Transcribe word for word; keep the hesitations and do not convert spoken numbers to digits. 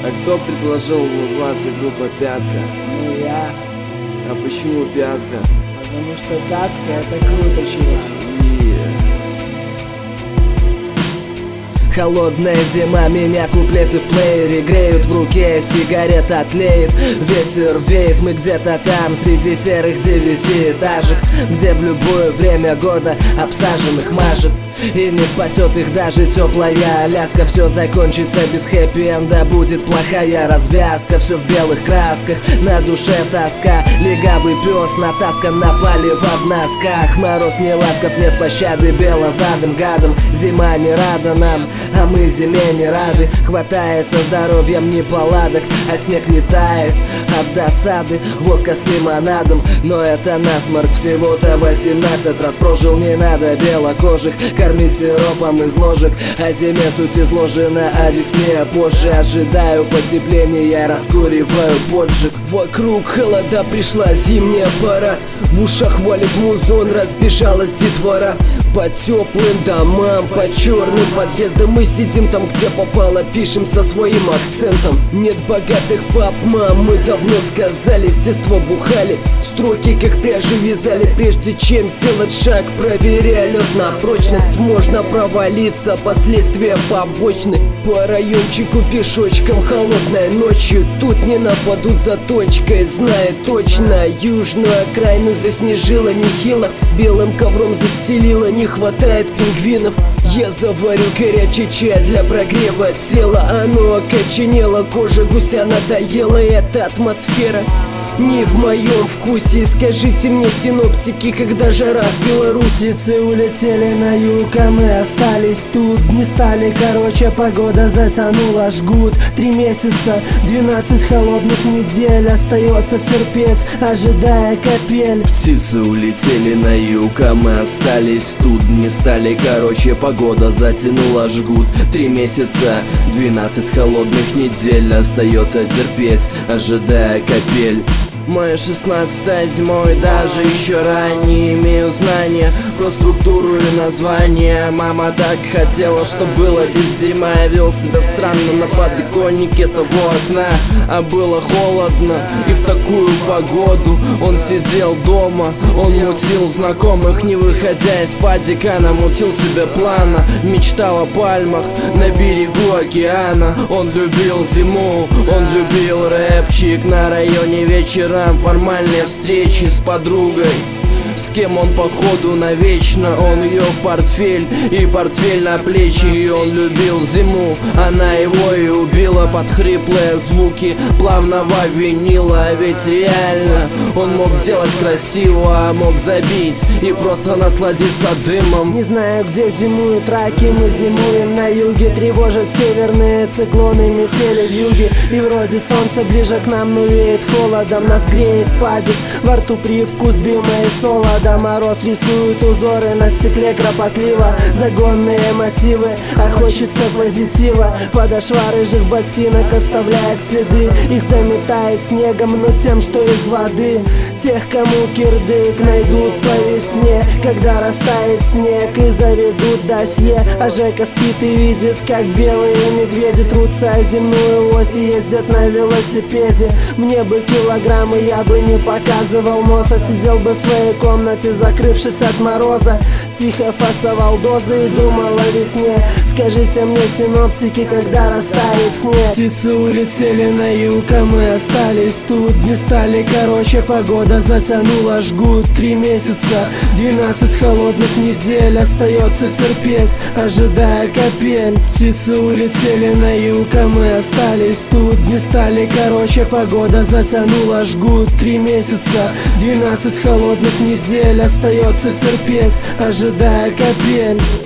А кто предложил назваться группа «Пятка»? Ну я. А почему «Пятка»? Потому что пятка это круто, чувак. Холодная зима, меня куплеты в плеере греют, в руке сигарета тлеет, ветер веет, мы где-то там, среди серых девятиэтажек, где в любое время года обсаженных мажет. И не спасет их даже теплая Аляска. Все закончится без хэппи-энда, будет плохая развязка. Все в белых красках, на душе тоска. Легавый пес натаскан на палево в носках. Мороз не ласков, нет пощады белозадым гадом. Зима не рада нам, а мы зиме не рады. Хватается здоровьем неполадок, а снег не тает от досады. Водка с лимонадом, но это насморк. Всего-то восемнадцать раз прожил, не надо белокожих кормить сиропом из ложек. О зиме суть изложена, о весне позже. Ожидаю потепления, раскуриваю поджиг. Вокруг холода, пришла зимняя пора. В ушах валит музон, разбежалась детвора. По теплым домам, по черным подъездам мы сидим там, где попало, пишем со своим акцентом. Нет богатых пап, мам, мы давно сказали, с детства бухали, строки как пряжи вязали. Прежде чем сделать шаг, проверяя лед на прочность. Можно провалиться, последствия побочны. По райончику пешочком, холодной ночью. Тут не нападут за точкой, знаю точно. Южную окраину заснежила нехило, белым ковром застелила, не хватает пингвинов. Я заварю горячий чай для прогрева тела. Оно окоченело, кожа гуся надоела. Эта атмосфера не в моем вкусе. Скажите мне, синоптики, когда жара в Беларуси? Птицы улетели на юг, а мы остались тут. Не стали короче, погода затянула жгут. Три месяца, двенадцать холодных недель. Остается терпеть, ожидая капель. Птицы улетели на юг, а мы остались тут. Не стали короче, погода затянула жгут. Три месяца, двенадцать холодных недель. Остается терпеть, ожидая капель. Моя шестнадцатая зимой, даже еще ранее имею знания про структуру и название. Мама так хотела, что было без дерьма. Я вел себя странно на подоконнике того окна, а было холодно. И в такую погоду он сидел дома. Он мутил знакомых, не выходя из падика. Намутил себе плана, мечтал о пальмах на берегу океана. Он любил зиму, он любил рэпчик. На районе вечера формальные встречи с подругой, с кем он походу навечно. Он ее в портфель и портфель на плечи. И он любил зиму, она его и убила под хриплые звуки плавного винила. Ведь реально он мог сделать красиво, а мог забить и просто насладиться дымом. Не знаю, где зимуют раки, мы зимуем на юге. Тревожат северные циклоны, метели в юге. И вроде солнце ближе к нам, но веет холодом. Нас греет падик, во рту привкус дыма и солода. Мороз рисует узоры на стекле кропотливо. Загонные мотивы, а хочется позитива. Подошва рыжих ботинок оставляет следы. Их заметает снегом, но тем, что из воды. Тех, кому кирдык, найдут по весне, когда растает снег, и заведут досье. А Жека спит и видит, как белые медведи трутся о земную ось и ездят на велосипеде. Мне бы килограммы, я бы не показывал нос, а сидел бы в своей комнате, закрывшись от мороза. Тихо фасовал дозы и думал о весне. Скажите мне, синоптики, когда растает снег? Птицы улетели на юг, а мы остались тут. Не стали короче, погода затянула жгут. Три месяца, двенадцать холодных недель. Остается терпеть, ожидая капель. Птицы улетели на юг, а мы остались тут. Не стали короче, погода затянула жгут. Три месяца, двенадцать холодных недель. Остается терпеть, ожидая капель.